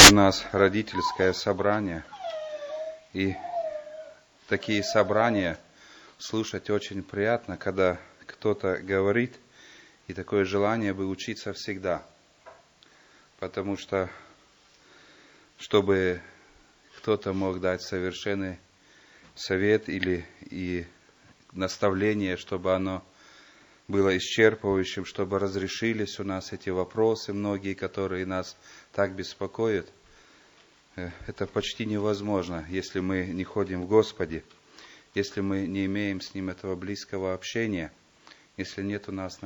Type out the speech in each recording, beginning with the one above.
у нас родительское собрание, и такие собрания слушать очень приятно, когда кто-то говорит, и такое желание бы учиться всегда. Потому что, чтобы кто-то мог дать совершенный совет или и наставление, чтобы оно было исчерпывающим, чтобы разрешились у нас эти вопросы, многие, которые нас так беспокоят. Это почти невозможно, если мы не ходим в Господе, если мы не имеем с Ним этого близкого общения, если нет у нас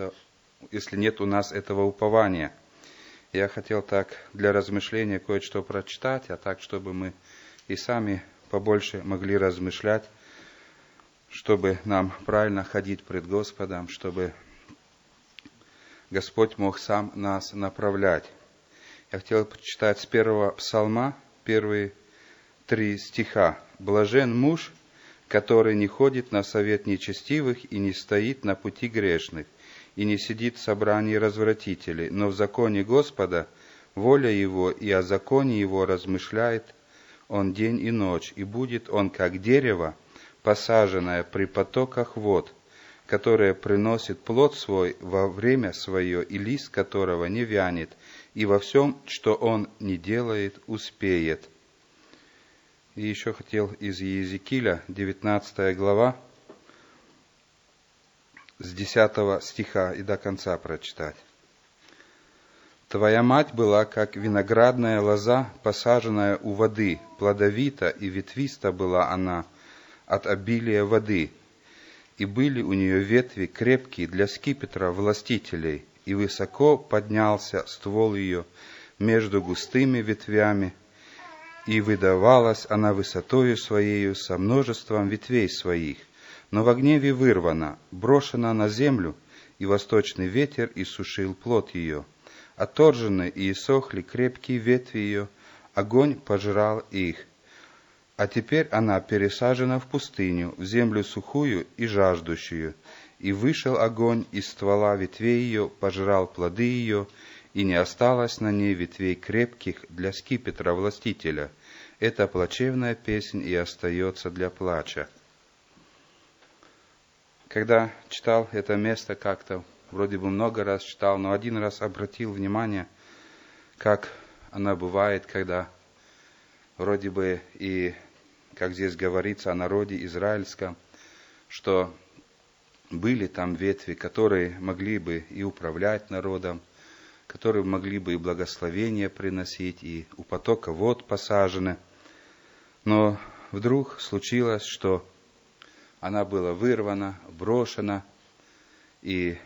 этого упования. Я хотел так для размышления кое-что прочитать, а так, чтобы мы и сами побольше могли размышлять, чтобы нам правильно ходить пред Господом, чтобы Господь мог сам нас направлять. Я хотел прочитать с 1 псалма, первые 3 стиха. «Блажен муж, который не ходит на совет нечестивых и не стоит на пути грешных, и не сидит в собрании развратителей, но в законе Господа воля его, и о законе его размышляет он день и ночь, и будет он, как дерево, посаженное при потоках вод, которое приносит плод свой во время свое, и лист которого не вянет, и во всем, что он не делает, успеет». И еще хотел из Иезекииля, 19 глава, с 10 стиха и до конца прочитать. «Твоя мать была, как виноградная лоза, посаженная у воды, плодовита и ветвиста была она от обилия воды, и были у нее ветви крепкие для скипетра властителей, и высоко поднялся ствол ее между густыми ветвями, и выдавалась она высотою своею со множеством ветвей своих, но во гневе вырвана, брошена на землю, и восточный ветер иссушил плод ее. Отторжены и иссохли крепкие ветви ее, огонь пожрал их. А теперь она пересажена в пустыню, в землю сухую и жаждущую, и вышел огонь из ствола ветвей ее, пожрал плоды ее, и не осталось на ней ветвей крепких для скипетра властителя. Это плачевная песнь и остается для плача». Когда читал это место как-то, вроде бы много раз читал, но один раз обратил внимание, как она бывает, когда вроде бы и, как здесь говорится о народе израильском, что были там ветви, которые могли бы и управлять народом, которые могли бы и благословения приносить, и у потока вод посажены. Но вдруг случилось, что она была вырвана, брошена, и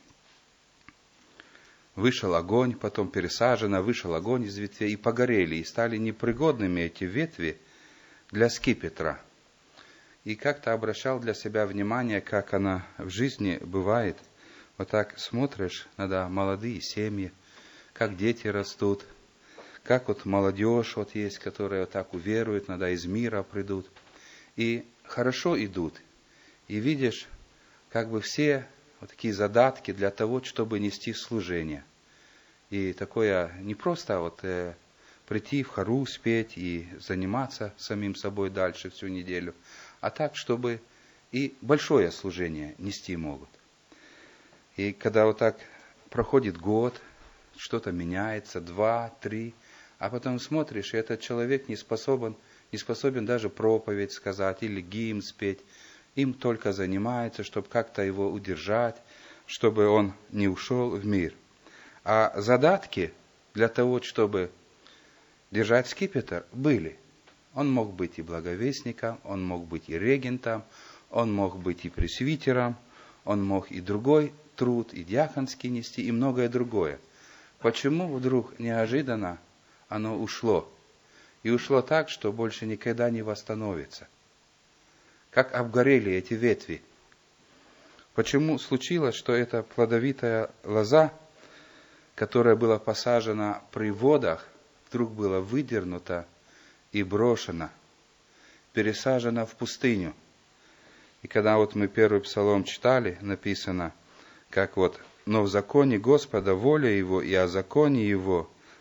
вышел огонь, потом пересажена, вышел огонь из ветвей, и погорели, и стали непригодными эти ветви для скипетра. И как-то обращал для себя внимание, как она в жизни бывает. Вот так смотришь, надо молодые семьи, как дети растут, как вот молодежь вот есть, которая вот так уверует, надо из мира придут. И хорошо идут. И видишь, как бы все вот такие задатки для того, чтобы нести служение. И такое не просто вот прийти в хору спеть и заниматься самим собой дальше всю неделю, а так, чтобы и большое служение нести могут. И когда вот так проходит год, что-то меняется, 2, 3, а потом смотришь, и этот человек не способен даже проповедь сказать или гимн спеть, им только занимается, чтобы как-то его удержать, чтобы он не ушел в мир. А задатки для того, чтобы держать скипетр, были. Он мог быть и благовестником, он мог быть и регентом, он мог быть и пресвитером, он мог и другой труд, и диаконский нести, и многое другое. Почему вдруг неожиданно оно ушло? И ушло так, что больше никогда не восстановится. Как обгорели эти ветви. Почему случилось, что эта плодовитая лоза, которая была посажена при водах, вдруг была выдернута и брошена, пересажена в пустыню? И когда вот мы первый псалом читали, написано, как вот «но в законе Господа воля его, и о законе его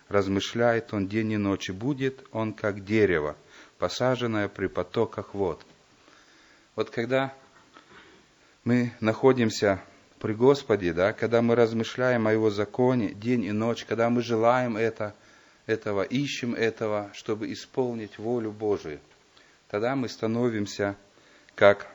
размышляет он день и ночь, и будет он как дерево, посаженное при потоках вод. Вот когда мы находимся при Господе, да, когда мы размышляем о Его законе день и ночь, когда мы желаем этого, ищем этого, чтобы исполнить волю Божию, тогда мы становимся как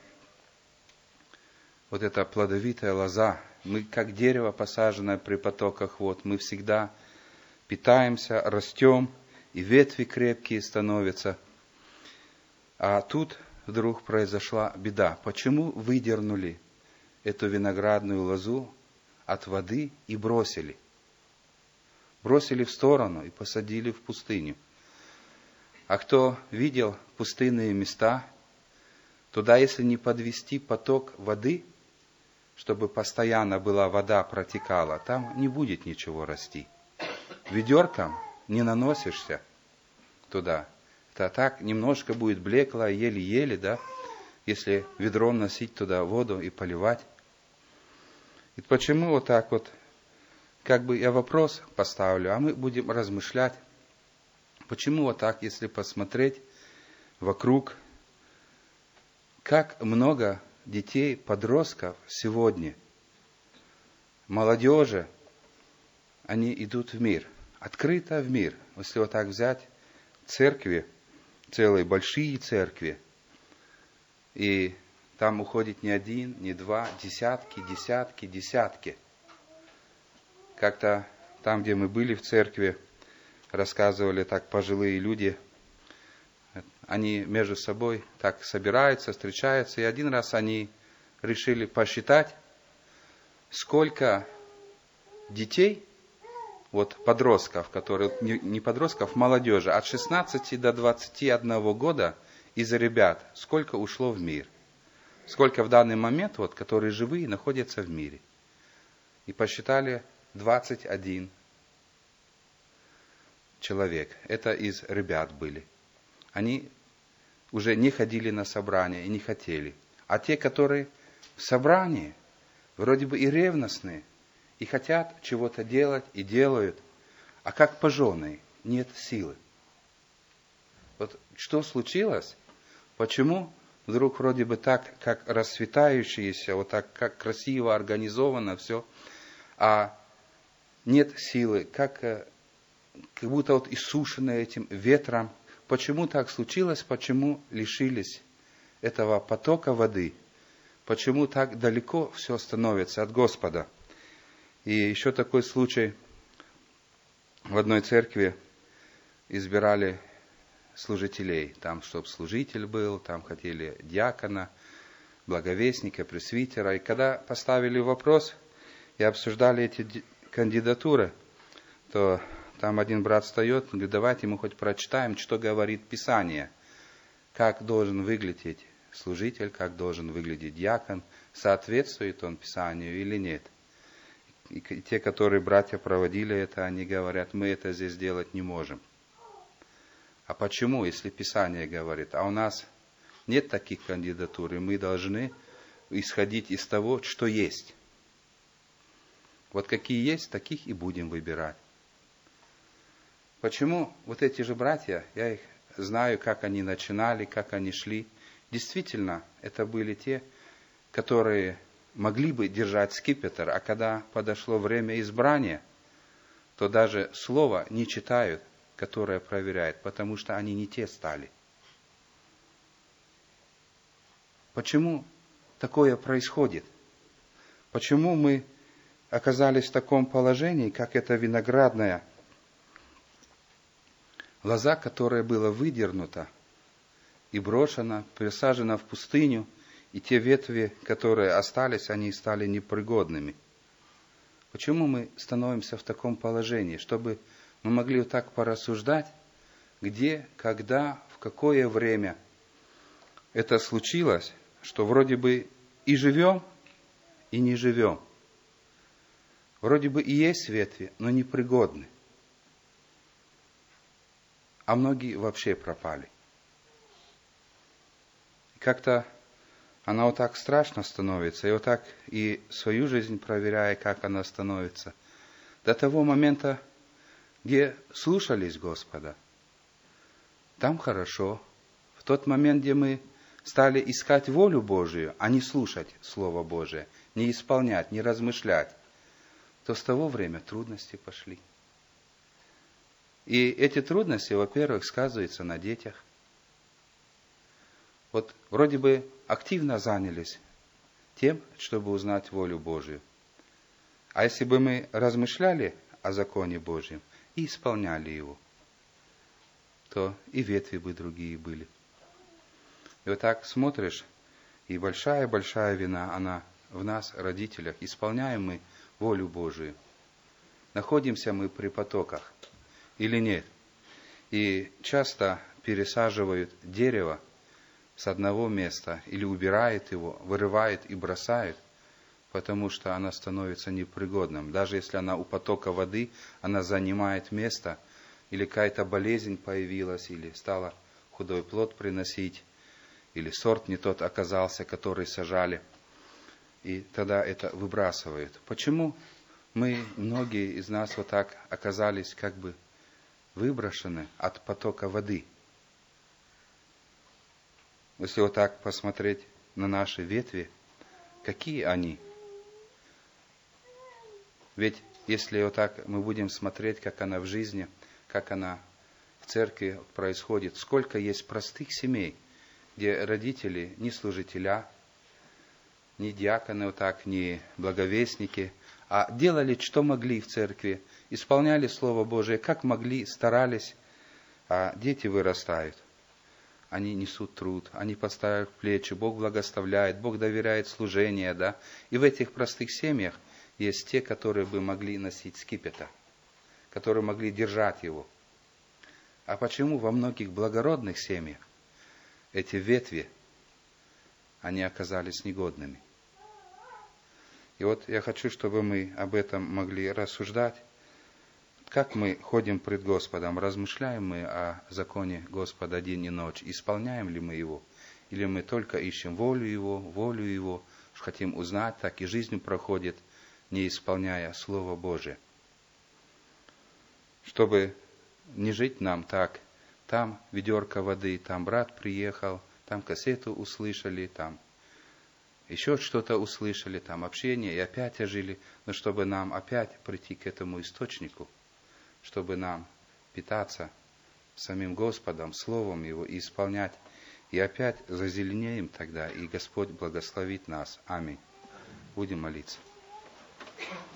вот эта плодовитая лоза. Мы как дерево, посаженное при потоках вод. Мы всегда питаемся, растем, и ветви крепкие становятся. А тут вдруг произошла беда. Почему выдернули эту виноградную лозу от воды и бросили? Бросили в сторону и посадили в пустыню. А кто видел пустынные места, туда, если не подвести поток воды, чтобы постоянно была вода, протекала, там не будет ничего расти. Ведерком не наносишься туда. Это так немножко будет блекло, еле-еле, да, если ведром носить туда воду и поливать. И почему вот так вот, как бы я вопрос поставлю, а мы будем размышлять, почему вот так, если посмотреть вокруг, как много детей, подростков сегодня, молодежи, они идут в мир, открыто в мир. Если вот так взять церкви, целые большие церкви, и там уходит не один, не два, десятки. Как-то там, где мы были в церкви, рассказывали так пожилые люди, они между собой так собираются, встречаются, и один раз они решили посчитать, сколько детей, вот подростков, которые, не подростков, молодежи, от 16 до 21 года из ребят, сколько ушло в мир. Сколько в данный момент, вот, которые живые, находятся в мире. И посчитали 21 человек. Это из ребят были. Они уже не ходили на собрания и не хотели. А те, которые в собрании, вроде бы и ревностные, и хотят чего-то делать, и делают, а как пожженные, нет силы. Вот что случилось? Почему вдруг вроде бы так, как расцветающееся, вот так, как красиво организовано все, а нет силы, как будто вот иссушенные этим ветром. Почему так случилось? Почему лишились этого потока воды? Почему так далеко все становится от Господа? И еще такой случай. В одной церкви избирали служителей. Там, чтобы служитель был, там хотели диакона, благовестника, пресвитера. И когда поставили вопрос и обсуждали эти кандидатуры, то там один брат встает, говорит, давайте мы хоть прочитаем, что говорит Писание. Как должен выглядеть служитель, как должен выглядеть диакон, соответствует он Писанию или нет. И те, которые братья проводили это, они говорят, мы это здесь делать не можем. А почему, если Писание говорит? А у нас нет таких кандидатур, и мы должны исходить из того, что есть. Вот какие есть, таких и будем выбирать. Почему вот эти же братья, я их знаю, как они начинали, как они шли. Действительно, это были те, которые могли бы держать скипетр, а когда подошло время избрания, то даже слово не читают, которое проверяет, потому что они не те стали. Почему такое происходит? Почему мы оказались в таком положении, как эта виноградная лоза, которая была выдернута и брошена, пересажена в пустыню, и те ветви, которые остались, они стали непригодными. Почему мы становимся в таком положении? Чтобы мы могли вот так порассуждать, где, когда, в какое время это случилось, что вроде бы и живем, и не живем. Вроде бы и есть ветви, но непригодны. А многие вообще пропали. Как-то она вот так страшно становится, и вот так и свою жизнь проверяя, как она становится. До того момента, где слушались Господа, там хорошо. В тот момент, где мы стали искать волю Божию, а не слушать Слово Божие, не исполнять, не размышлять, то с того времени трудности пошли. И эти трудности, во-первых, сказываются на детях. Вот вроде бы активно занялись тем, чтобы узнать волю Божию. А если бы мы размышляли о законе Божьем и исполняли его, то и ветви бы другие были. И вот так смотришь, и большая-большая вина, она в нас, родителях. Исполняем мы волю Божию. Находимся мы при потоках или нет. И часто пересаживают дерево с одного места или убирают его, вырывают и бросают, потому что она становится непригодным. Даже если она у потока воды, она занимает место, или какая-то болезнь появилась, или стала худой плод приносить, или сорт не тот оказался, который сажали, и тогда это выбрасывают. Почему многие из нас вот так оказались как бы выброшены от потока воды? Если вот так посмотреть на наши ветви, какие они? Ведь если вот так мы будем смотреть, как она в жизни, как она в церкви происходит, сколько есть простых семей, где родители не служителя, не диаконы, вот так, не благовестники, а делали, что могли в церкви, исполняли Слово Божие, как могли, старались, а дети вырастают. Они несут труд, они поставят плечи, Бог благословляет, Бог доверяет служение, да. И в этих простых семьях есть те, которые бы могли носить скипетр, которые могли держать его. А почему во многих благородных семьях эти ветви, они оказались негодными? И вот я хочу, чтобы мы об этом могли рассуждать. Как мы ходим пред Господом, размышляем мы о законе Господа день и ночь, исполняем ли мы его, или мы только ищем волю Его, хотим узнать, так и жизнь проходит, не исполняя Слово Божие. Чтобы не жить нам так, там ведерко воды, там брат приехал, там кассету услышали, там еще что-то услышали, там общение, и опять ожили, но чтобы нам опять прийти к этому источнику, чтобы нам питаться самим Господом, Словом Его и исполнять. И опять зазеленеем тогда, и Господь благословит нас. Аминь. Будем молиться.